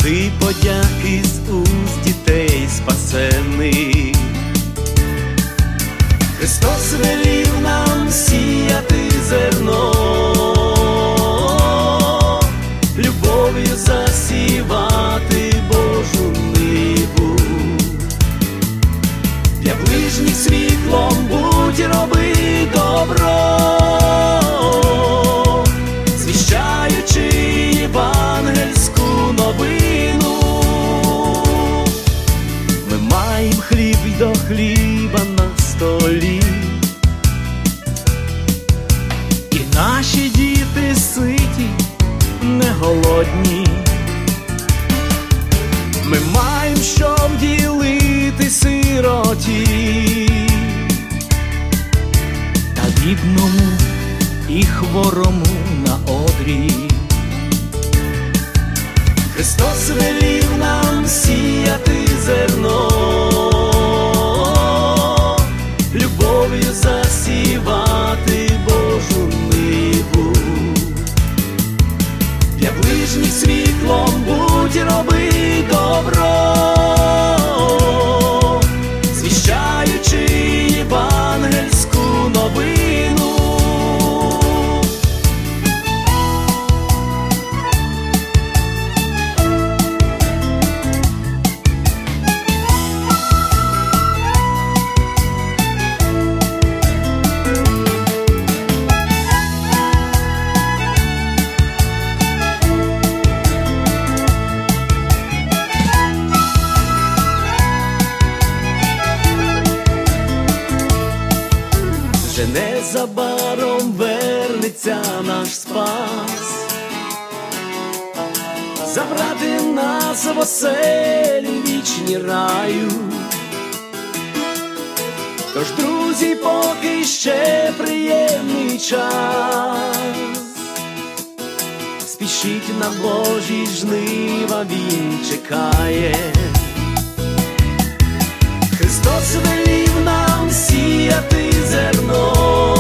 Сльози подяки з уст дітей спасених. Христос велів нам сіяти зерно, любов'ю засівати Божу ниву. Для ближніх світлом будь, роби добро, звіщаючи євангельську новину. Ми маємо хліб й до хліба на столі, і наші діти ситі, не голодні. Ми маємо що вділити сироті, та бідному і хворому на одрі. Христос велів нам сіяти зерно, любов'ю засівати Божу ниву. Для ближніх світлом будь, роби добро, звіщаючи євангельську новину. Вже незабаром вернеться наш Спас, забрати нас в оселі вічні раю. Тож, друзі, поки ще приємний час, спішіть на Божі жнива, Він чекає. Христос велів нам сіяти зерно,